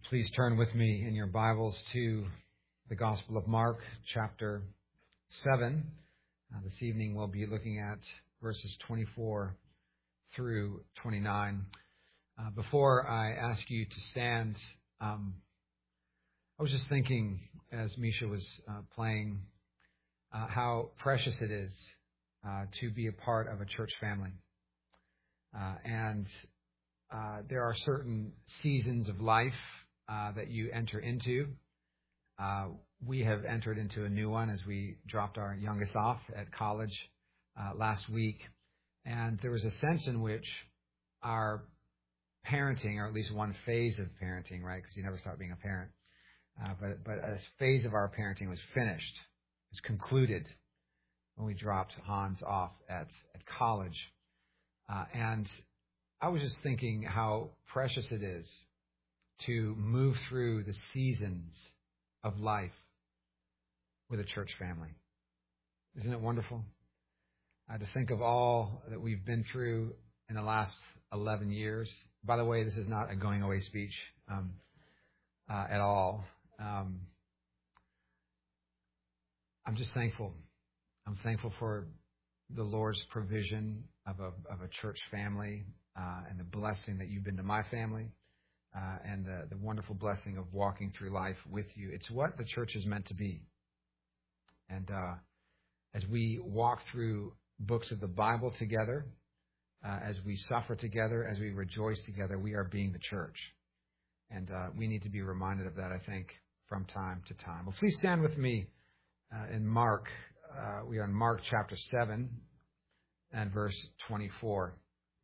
Please turn with me in your Bibles to the Gospel of Mark, chapter 7. This evening we'll be looking at verses 24 through 29. Before I ask you to stand, I was just thinking as Misha was playing how precious it is to be a part of a church family. And there are certain seasons of life that you enter into. We have entered into a new one as we dropped our youngest off at college last week. And there was a sense in which our parenting, or at least one phase of parenting, right? Because you never stop being a parent. But a phase of our parenting was finished. It was concluded when we dropped Hans off at college. And I was just thinking how precious it is to move through the seasons of life with a church family. Isn't it wonderful? To think of all that we've been through in the last 11 years. By the way, this is not a going away speech at all. I'm just thankful. I'm thankful for the Lord's provision of a church family and the blessing that you've been to my family. And the wonderful blessing of walking through life with you. It's what the church is meant to be. And as we walk through books of the Bible together, as we suffer together, as we rejoice together, we are being the church. And we need to be reminded of that, I think, from time to time. Well, please stand with me in Mark. We are in Mark chapter 7 and verse 24.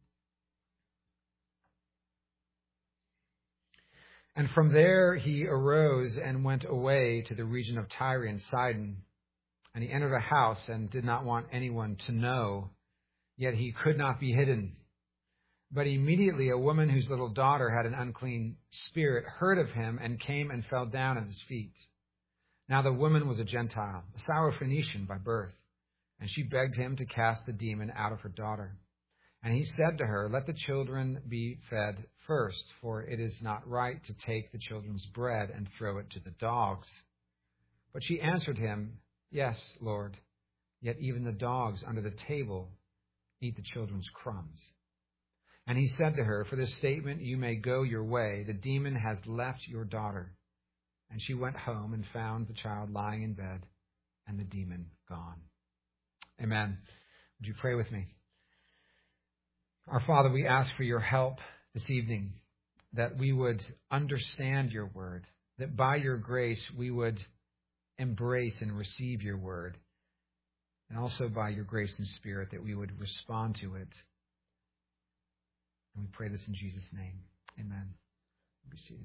And from there he arose and went away to the region of Tyre and Sidon. And he entered a house and did not want anyone to know, yet he could not be hidden. But immediately a woman whose little daughter had an unclean spirit heard of him and came and fell down at his feet. Now the woman was a Gentile, a Syrophoenician by birth, and she begged him to cast the demon out of her daughter. And he said to her, "Let the children be fed first, for it is not right to take the children's bread and throw it to the dogs." But she answered him, "Yes, Lord, yet even the dogs under the table eat the children's crumbs." And he said to her, "For this statement you may go your way. The demon has left your daughter." And she went home and found the child lying in bed and the demon gone. Amen. Would you pray with me? Our Father, we ask for your help this evening, that we would understand your word, that by your grace we would embrace and receive your word, and also by your grace and spirit that we would respond to it. And we pray this in Jesus' name. Amen. Be seated.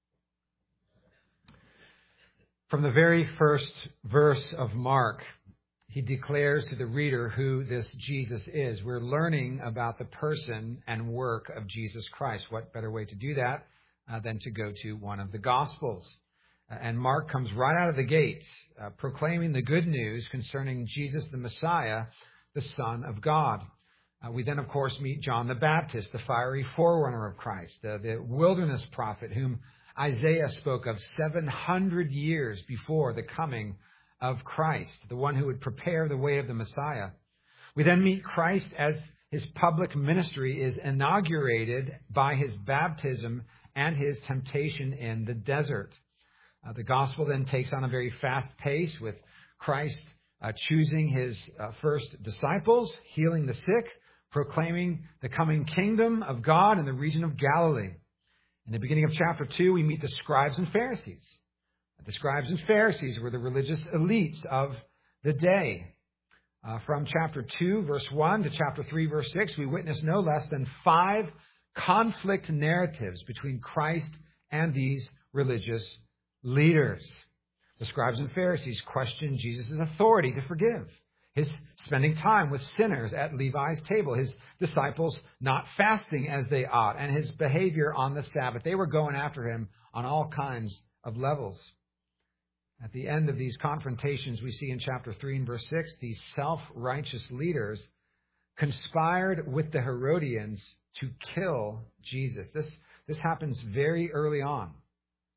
From the very first verse of Mark, he declares to the reader who this Jesus is. We're learning about the person and work of Jesus Christ. What better way to do that than to go to one of the Gospels? And Mark comes right out of the gate proclaiming the good news concerning Jesus the Messiah, the Son of God. We then, of course, meet John the Baptist, the fiery forerunner of Christ, the wilderness prophet whom Isaiah spoke of 700 years before the coming of Christ, the one who would prepare the way of the Messiah. We then meet Christ as his public ministry is inaugurated by his baptism and his temptation in the desert. The gospel then takes on a very fast pace with Christ choosing his first disciples, healing the sick, proclaiming the coming kingdom of God in the region of Galilee. In the beginning of chapter 2, we meet the scribes and Pharisees. The scribes and Pharisees were the religious elites of the day. From chapter 2, verse 1 to chapter 3, verse 6, we witness no less than 5 conflict narratives between Christ and these religious leaders. The scribes and Pharisees questioned Jesus' authority to forgive, his spending time with sinners at Levi's table, his disciples not fasting as they ought, and his behavior on the Sabbath. They were going after him on all kinds of levels. At the end of these confrontations, we see in chapter 3 and verse 6, these self-righteous leaders conspired with the Herodians to kill Jesus. This happens very early on.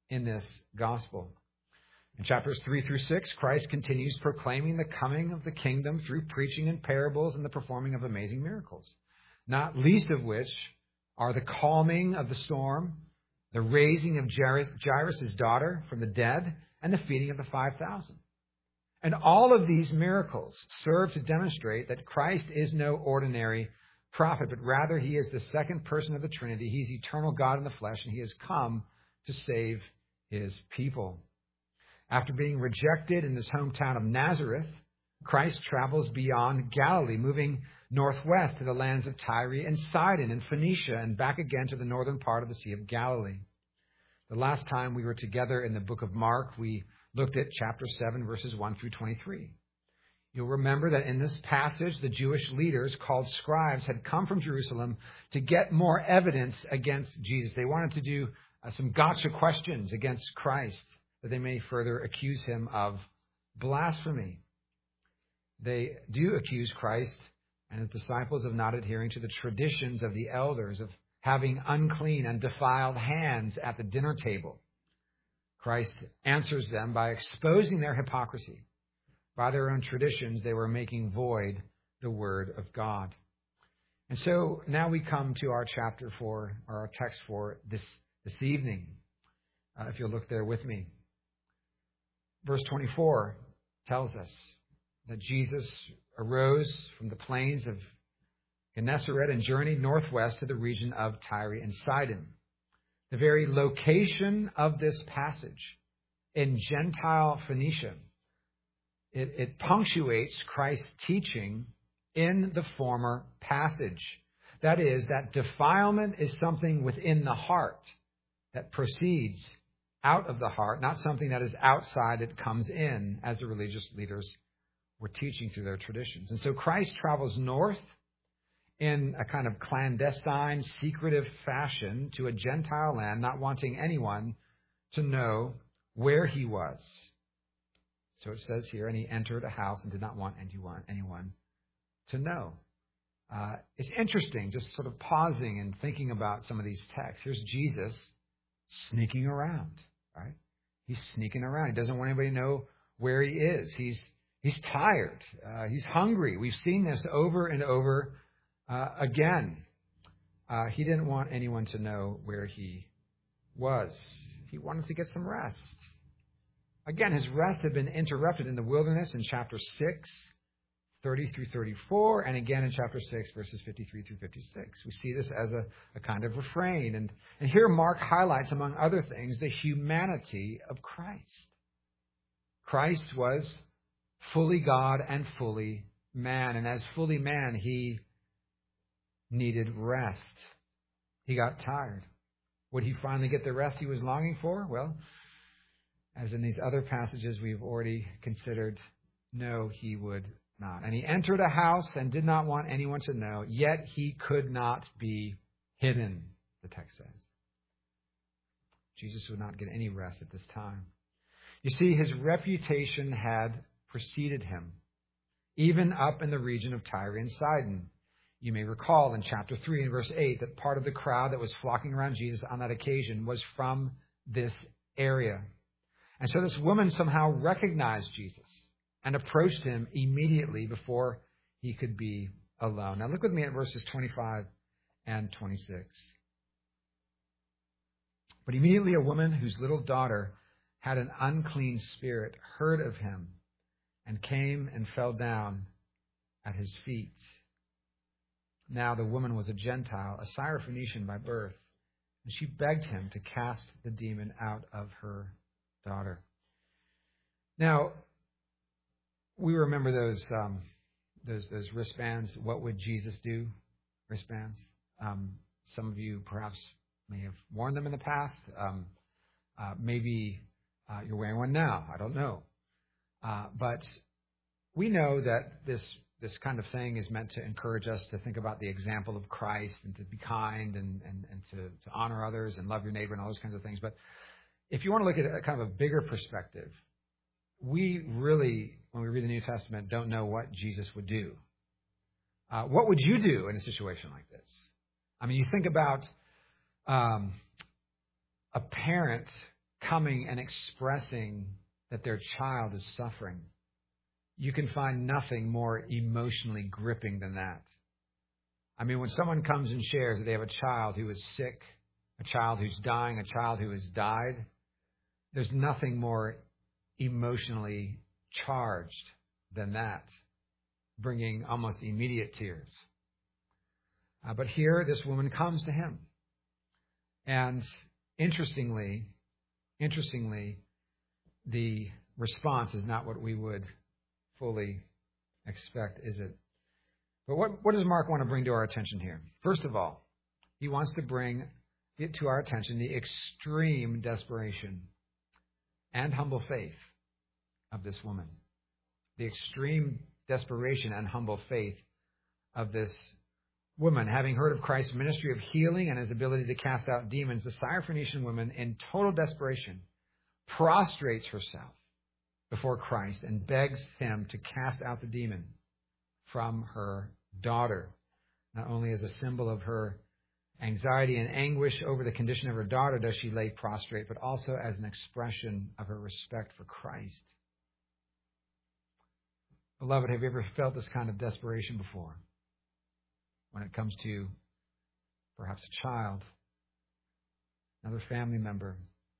in this gospel. In chapters 3 through 6, Christ continues proclaiming the coming of the kingdom through preaching in parables and the performing of amazing miracles, not least of which are the calming of the storm, the raising of Jairus' daughter from the dead, and the feeding of the 5,000. And all of these miracles serve to demonstrate that Christ is no ordinary prophet, but rather he is the second person of the Trinity. He's eternal God in the flesh, and he has come to save his people. After being rejected in his hometown of Nazareth, Christ travels beyond Galilee, moving northwest to the lands of Tyre and Sidon and Phoenicia, and back again to the northern part of the Sea of Galilee. The last time we were together in the book of Mark, we looked at chapter 7, verses 1 through 23. You'll remember that in this passage, the Jewish leaders called scribes had come from Jerusalem to get more evidence against Jesus. They wanted to do some gotcha questions against Christ, that they may further accuse him of blasphemy. They do accuse Christ and his disciples of not adhering to the traditions of the elders, of having unclean and defiled hands at the dinner table. Christ answers them by exposing their hypocrisy. By their own traditions, they were making void the word of God. And so now we come to our chapter for, or our text for this evening. If you'll look there with me. Verse 24 tells us that Jesus arose from the plains of Gennesaret and journeyed northwest to the region of Tyre and Sidon. The very location of this passage in Gentile Phoenicia, it punctuates Christ's teaching in the former passage. That is, that defilement is something within the heart that proceeds out of the heart, not something that is outside that comes in, as the religious leaders were teaching through their traditions. And so Christ travels north in a kind of clandestine, secretive fashion to a Gentile land, not wanting anyone to know where he was. So it says here, and he entered a house and did not want anyone to know. It's interesting, just sort of pausing and thinking about some of these texts. Here's Jesus sneaking around, right? He's sneaking around. He doesn't want anybody to know where he is. He's tired. He's hungry. We've seen this over and over again. He didn't want anyone to know where he was. He wanted to get some rest. Again, his rest had been interrupted in the wilderness in chapter 6, 30 through 34, and again in chapter 6, verses 53 through 56. We see this as a kind of refrain. And here Mark highlights, among other things, the humanity of Christ. Christ was fully God and fully man. And as fully man, he needed rest. He got tired. Would he finally get the rest he was longing for? Well, as in these other passages we've already considered, no, he would not. And he entered a house and did not want anyone to know, yet he could not be hidden, the text says. Jesus would not get any rest at this time. You see, his reputation had preceded him, even up in the region of Tyre and Sidon. You may recall in chapter 3 and verse 8 that part of the crowd that was flocking around Jesus on that occasion was from this area. And so this woman somehow recognized Jesus and approached him immediately before he could be alone. Now look with me at verses 25 and 26. But immediately a woman whose little daughter had an unclean spirit heard of him and came and fell down at his feet. Now the woman was a Gentile, a Syrophoenician by birth, and she begged him to cast the demon out of her daughter. Now, we remember those wristbands. What would Jesus do? Wristbands. Some of you perhaps may have worn them in the past. Maybe you're wearing one now. I don't know. But we know that this kind of thing is meant to encourage us to think about the example of Christ and to be kind and to honor others and love your neighbor and all those kinds of things. But if you want to look at a kind of a bigger perspective, we really, when we read the New Testament, don't know what Jesus would do. What would you do in a situation like this? I mean, you think about a parent coming and expressing that their child is suffering. You can find nothing more emotionally gripping than that. I mean, when someone comes and shares that they have a child who is sick, a child who's dying, a child who has died, there's nothing more emotionally charged than that, bringing almost immediate tears. But here, this woman comes to him. And interestingly, the response is not what we would fully expect, is it? But what does Mark want to bring to our attention here? First of all, he wants to bring it to our attention the extreme desperation and humble faith of this woman. The extreme desperation and humble faith of this woman. Having heard of Christ's ministry of healing and his ability to cast out demons, the Syrophoenician woman, in total desperation, prostrates herself before Christ and begs him to cast out the demon from her daughter, not only as a symbol of her anxiety and anguish over the condition of her daughter does she lay prostrate, but also as an expression of her respect for Christ. Beloved, have you ever felt this kind of desperation before? When it comes to perhaps a child, another family member.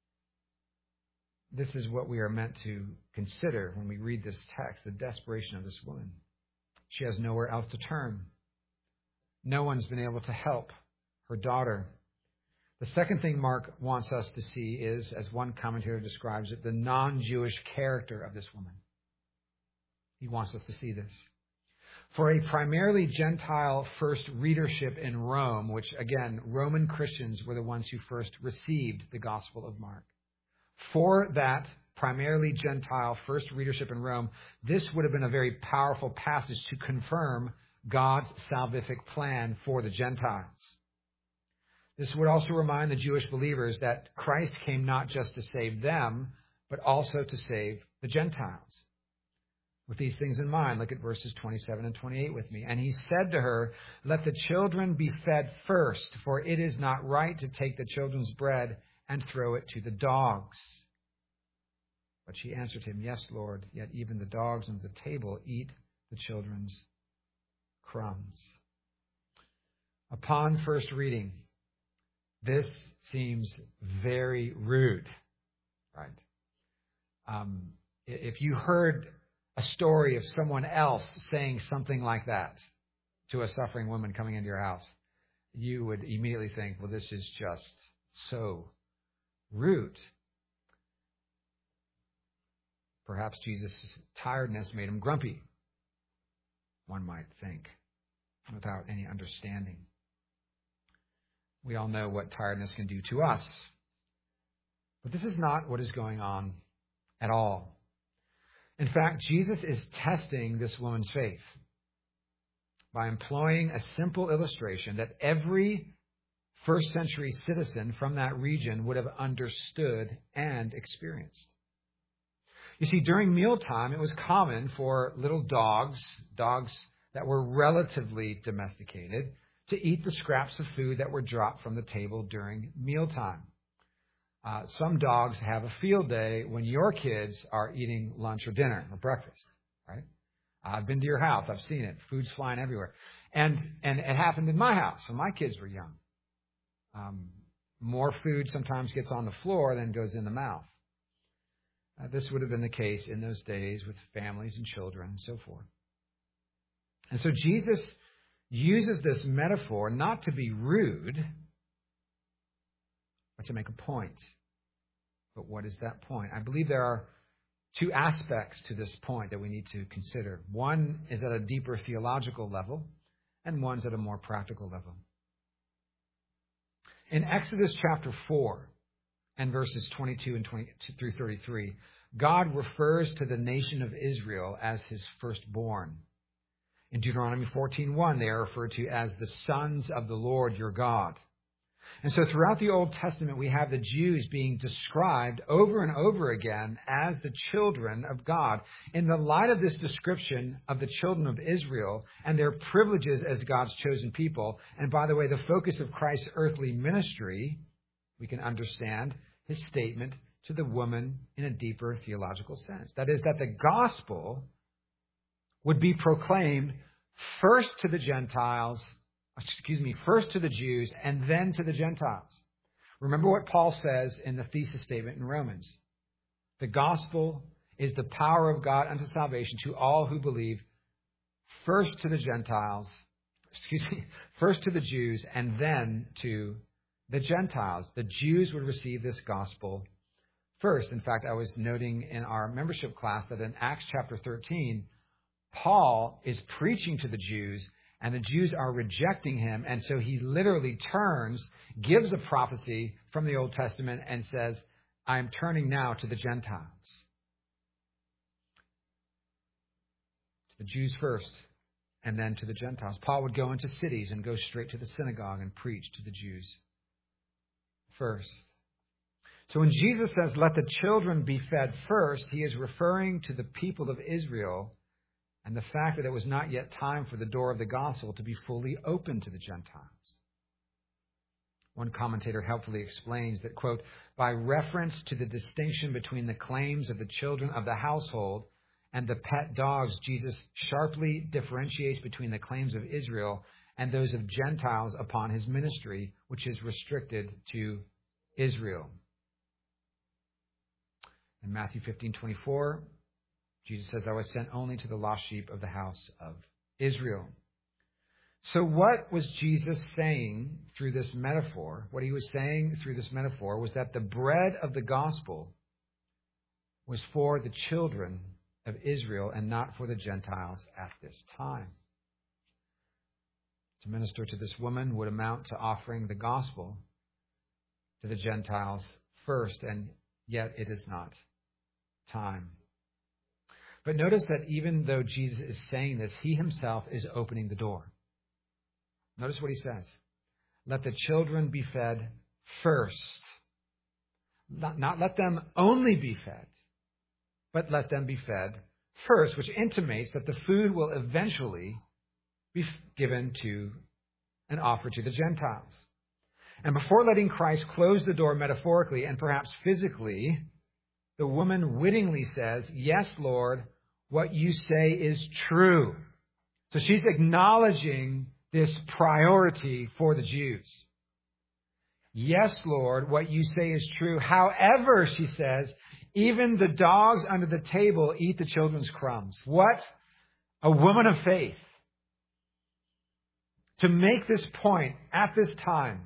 This is what we are meant to consider when we read this text, the desperation of this woman. She has nowhere else to turn. No one's been able to help her daughter. The second thing Mark wants us to see is, as one commentator describes it, the non-Jewish character of this woman. He wants us to see this. For a primarily Gentile first readership in Rome, which again, Roman Christians were the ones who first received the Gospel of Mark. For that primarily Gentile first readership in Rome, this would have been a very powerful passage to confirm God's salvific plan for the Gentiles. This would also remind the Jewish believers that Christ came not just to save them, but also to save the Gentiles. With these things in mind, look at verses 27 and 28 with me. And he said to her, "Let the children be fed first, for it is not right to take the children's bread and throw it to the dogs." But she answered him, "Yes, Lord, yet even the dogs under the table eat the children's crumbs." Upon first reading, this seems very rude, right? If you heard a story of someone else saying something like that to a suffering woman coming into your house, you would immediately think, well, this is just so rude. Perhaps Jesus' tiredness made him grumpy, one might think, without any understanding. We all know what tiredness can do to us. But this is not what is going on at all. In fact, Jesus is testing this woman's faith by employing a simple illustration that every first century citizen from that region would have understood and experienced. You see, during mealtime, it was common for little dogs that were relatively domesticated, to eat the scraps of food that were dropped from the table during mealtime. Some dogs have a field day when your kids are eating lunch or dinner or breakfast, right? I've been to your house. I've seen it. Food's flying everywhere. And it happened in my house when my kids were young. More food sometimes gets on the floor than goes in the mouth. This would have been the case in those days with families and children and so forth. And so Jesus uses this metaphor not to be rude, but to make a point. But what is that point? I believe there are two aspects to this point that we need to consider. One is at a deeper theological level, and one's at a more practical level. In Exodus chapter 4 and verses 22 and 22 through 33, God refers to the nation of Israel as his firstborn. In Deuteronomy 14:1, they are referred to as the sons of the Lord your God. And so throughout the Old Testament, we have the Jews being described over and over again as the children of God. In the light of this description of the children of Israel and their privileges as God's chosen people, and by the way, the focus of Christ's earthly ministry, we can understand his statement to the woman in a deeper theological sense. That is, that the gospel would be proclaimed first to the first to the Jews and then to the Gentiles. Remember what Paul says in the thesis statement in Romans. The gospel is the power of God unto salvation to all who believe, first to the Gentiles, first to the Jews and then to the Gentiles. The Jews would receive this gospel first. In fact, I was noting in our membership class that in Acts chapter 13, Paul is preaching to the Jews, and the Jews are rejecting him. And so he literally turns, gives a prophecy from the Old Testament, and says, I am turning now to the Gentiles. To the Jews first, and then to the Gentiles. Paul would go into cities and go straight to the synagogue and preach to the Jews first. So when Jesus says, let the children be fed first, he is referring to the people of Israel and the fact that it was not yet time for the door of the gospel to be fully open to the Gentiles. One commentator helpfully explains that, quote, by reference to the distinction between the claims of the children of the household and the pet dogs, Jesus sharply differentiates between the claims of Israel and those of Gentiles upon his ministry, which is restricted to Israel. In Matthew 15:24, Jesus says, I was sent only to the lost sheep of the house of Israel. So what was Jesus saying through this metaphor? What he was saying through this metaphor was that the bread of the gospel was for the children of Israel and not for the Gentiles at this time. To minister to this woman would amount to offering the gospel to the Gentiles first, and yet it is not time. But notice that even though Jesus is saying this, he himself is opening the door. Notice what he says. Let the children be fed first. Not let them only be fed, but let them be fed first, which intimates that the food will eventually be given to and offered to the Gentiles. And before letting Christ close the door metaphorically and perhaps physically, the woman wittingly says, yes, Lord, what you say is true. So she's acknowledging this priority for the Jews. Yes, Lord, what you say is true. However, she says, even the dogs under the table eat the children's crumbs. What a woman of faith. To make this point at this time.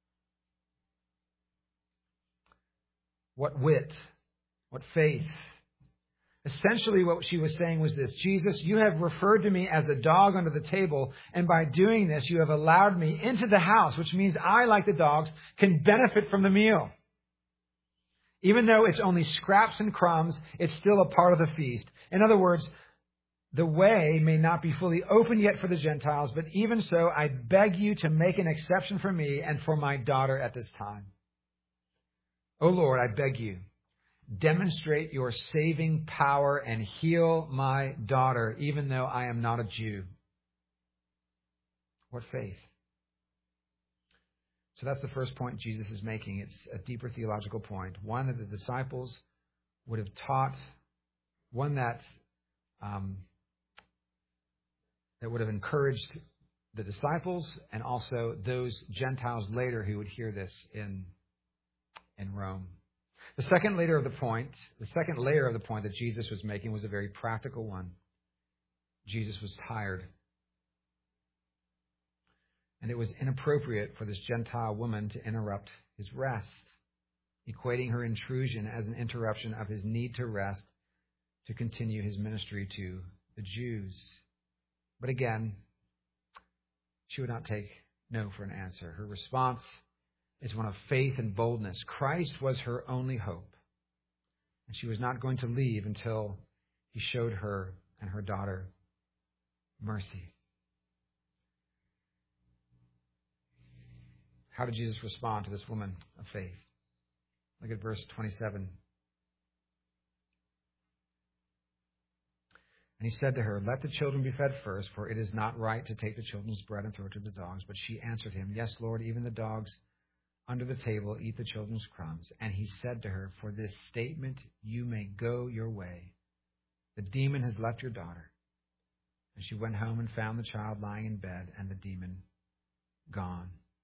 What wit. What faith. Essentially, what she was saying was this: Jesus, you have referred to me as a dog under the table, and by doing this, you have allowed me into the house, which means I, like the dogs, can benefit from the meal. Even though it's only scraps and crumbs, it's still a part of the feast. In other words, the way may not be fully open yet for the Gentiles, but even so, I beg you to make an exception for me and for my daughter at this time. Oh Lord, I beg you, demonstrate your saving power and heal my daughter, even though I am not a Jew. What faith? So that's the first point Jesus is making. It's a deeper theological point. One that the disciples would have taught, one that would have encouraged the disciples and also those Gentiles later who would hear this in Rome. The second layer of the point that Jesus was making was a very practical one. Jesus was tired. And it was inappropriate for this Gentile woman to interrupt his rest, equating her intrusion as an interruption of his need to rest to continue his ministry to the Jews. But again, she would not take no for an answer. Her response is one of faith and boldness. Christ was her only hope. And she was not going to leave until he showed her and her daughter mercy. How did Jesus respond to this woman of faith? Look at verse 27. And he said to her, let the children be fed first, for it is not right to take the children's bread and throw it to the dogs. But she answered him, yes, Lord, even the dogs under the table, eat the children's crumbs. And he said to her, for this statement, you may go your way. The demon has left your daughter. And she went home and found the child lying in bed and the demon gone.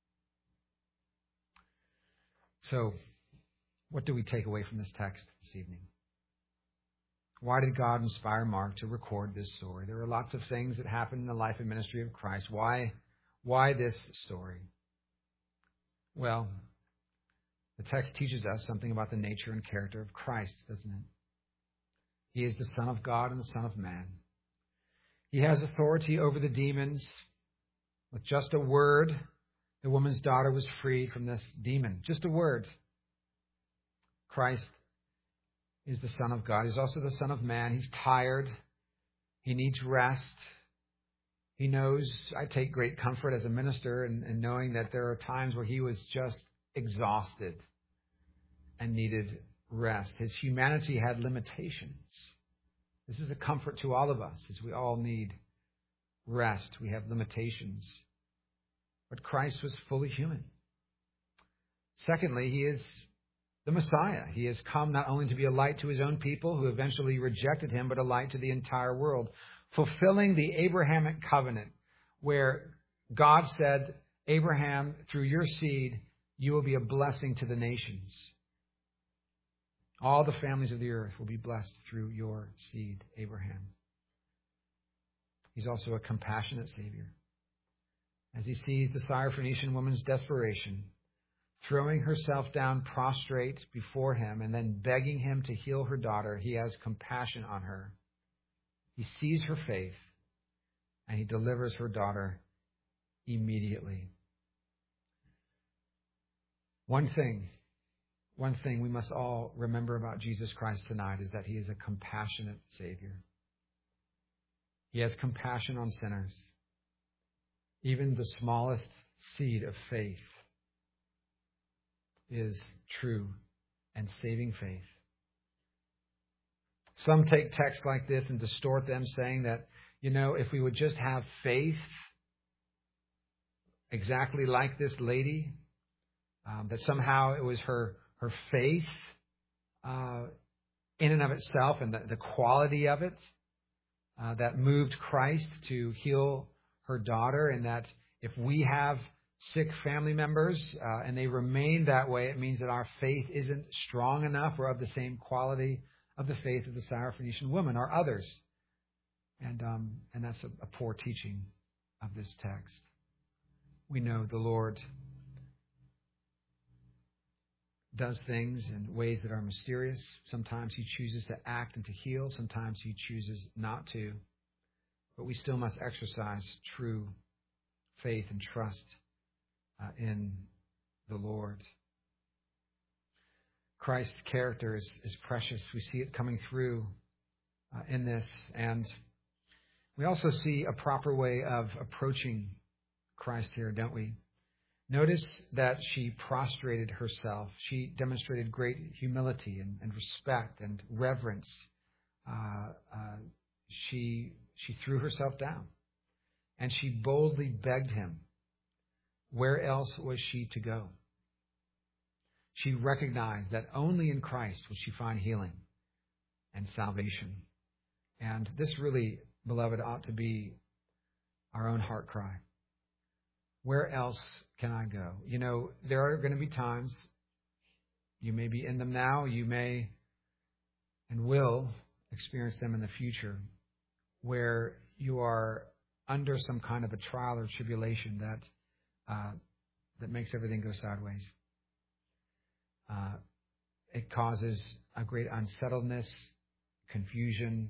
So, what do we take away from this text this evening? Why did God inspire Mark to record this story? There are lots of things that happen in the life and ministry of Christ. Why this story? Well, the text teaches us something about the nature and character of Christ, doesn't it? He is the Son of God and the Son of Man. He has authority over the demons. With just a word, the woman's daughter was freed from this demon. Just a word. Christ is the Son of God. He's also the Son of Man. He's tired. He needs rest. He knows, I take great comfort as a minister in knowing that there are times where he was just exhausted and needed rest. His humanity had limitations. This is a comfort to all of us, as we all need rest. We have limitations. But Christ was fully human. Secondly, he is the Messiah. He has come not only to be a light to his own people who eventually rejected him, but a light to the entire world, fulfilling the Abrahamic covenant where God said, Abraham, through your seed, you will be a blessing to the nations. All the families of the earth will be blessed through your seed, Abraham. He's also a compassionate Savior. As he sees the Syrophoenician woman's desperation, throwing herself down prostrate before him and then begging him to heal her daughter, he has compassion on her. He sees her faith and he delivers her daughter immediately. One thing we must all remember about Jesus Christ tonight is that he is a compassionate Savior. He has compassion on sinners. Even the smallest seed of faith is true and saving faith. Some take texts like this and distort them, saying that, if we would just have faith exactly like this lady, that somehow it was her faith in and of itself and the quality of it that moved Christ to heal her daughter, and that if we have sick family members and they remain that way, it means that our faith isn't strong enough or of the same quality of the faith of the Syrophoenician woman or others. And that's a poor teaching of this text. We know the Lord does things in ways that are mysterious. Sometimes he chooses to act and to heal. Sometimes he chooses not to. But we still must exercise true faith and trust in the Lord. Christ's character is precious. We see it coming through in this. And we also see a proper way of approaching Christ here, don't we? Notice that she prostrated herself. She demonstrated great humility and respect and reverence. She threw herself down, and she boldly begged him. Where else was she to go? She recognized that only in Christ would she find healing and salvation. And this really, beloved, ought to be our own heart cry. Where else can I go? There are going to be times, you may be in them now, you may and will experience them in the future, where you are under some kind of a trial or tribulation that makes everything go sideways. It causes a great unsettledness, confusion,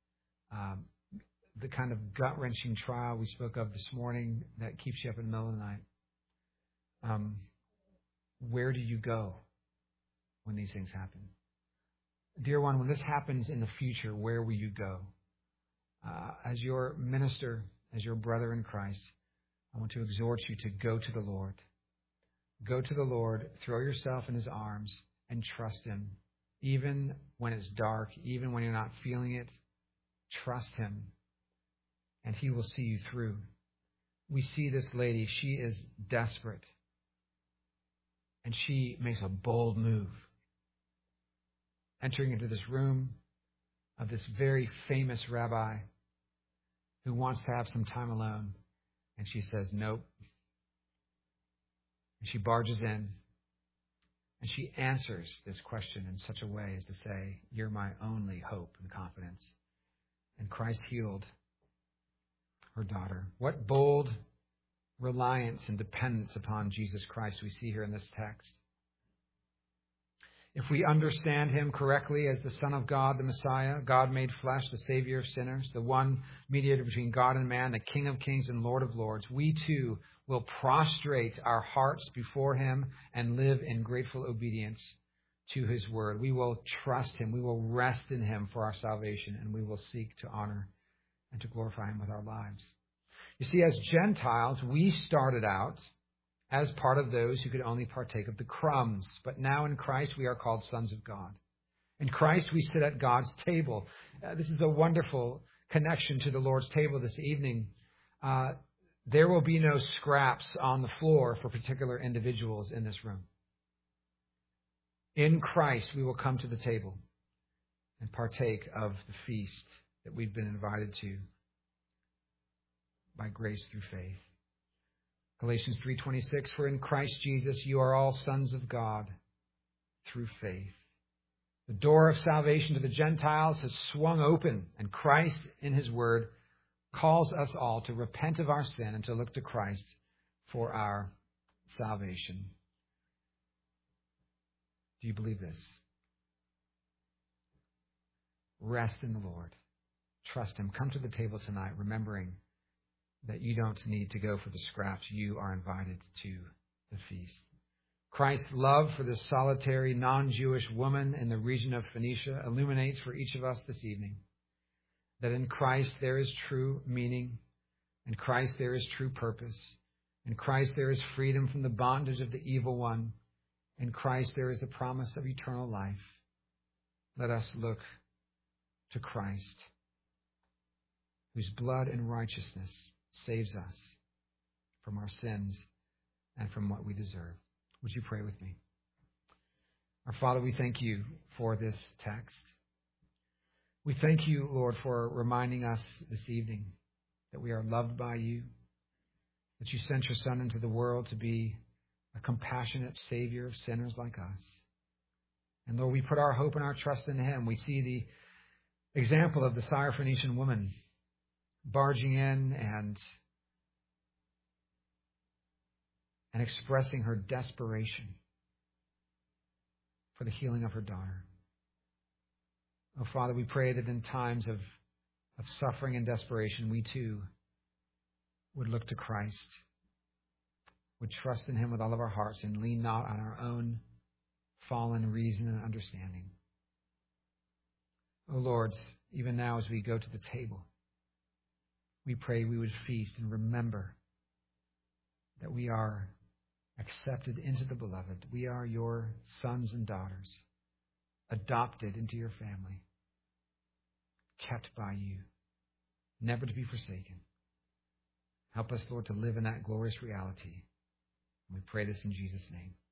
the kind of gut-wrenching trial we spoke of this morning that keeps you up in the middle of the night. Where do you go when these things happen? Dear one, when this happens in the future, where will you go? As your minister, as your brother in Christ, I want to exhort you to go to the Lord. Go to the Lord, throw yourself in his arms, and trust him. Even when it's dark, even when you're not feeling it, trust him, and he will see you through. We see this lady, she is desperate. And she makes a bold move, entering into this room of this very famous rabbi who wants to have some time alone. And she says, nope. And she barges in, and she answers this question in such a way as to say, you're my only hope and confidence. And Christ healed her daughter. What bold reliance and dependence upon Jesus Christ we see here in this text. If we understand him correctly as the Son of God, the Messiah, God made flesh, the Savior of sinners, the one mediator between God and man, the King of kings and Lord of lords, we too will prostrate our hearts before him and live in grateful obedience to his word. We will trust him. We will rest in him for our salvation, and we will seek to honor and to glorify him with our lives. You see, as Gentiles, we started out as part of those who could only partake of the crumbs. But now in Christ, we are called sons of God. In Christ, we sit at God's table. This is a wonderful connection to the Lord's table this evening. There will be no scraps on the floor for particular individuals in this room. In Christ, we will come to the table and partake of the feast that we've been invited to by grace through faith. Galatians 3:26, for in Christ Jesus you are all sons of God through faith. The door of salvation to the Gentiles has swung open, and Christ, in his word, calls us all to repent of our sin and to look to Christ for our salvation. Do you believe this? Rest in the Lord. Trust him. Come to the table tonight, remembering that you don't need to go for the scraps. You are invited to the feast. Christ's love for this solitary, non-Jewish woman in the region of Phoenicia illuminates for each of us this evening that in Christ there is true meaning. In Christ there is true purpose. In Christ there is freedom from the bondage of the evil one. In Christ there is the promise of eternal life. Let us look to Christ, whose blood and righteousness saves us from our sins and from what we deserve. Would you pray with me? Our Father, we thank you for this text. We thank you, Lord, for reminding us this evening that we are loved by you, that you sent your Son into the world to be a compassionate Savior of sinners like us. And Lord, we put our hope and our trust in him. We see the example of the Syrophoenician woman barging in and expressing her desperation for the healing of her daughter. Oh, Father, we pray that in times of suffering and desperation, we too would look to Christ, would trust in him with all of our hearts and lean not on our own fallen reason and understanding. Oh, Lord, even now as we go to the table, we pray we would feast and remember that we are accepted into the beloved. We are your sons and daughters, adopted into your family, kept by you, never to be forsaken. Help us, Lord, to live in that glorious reality. We pray this in Jesus' name.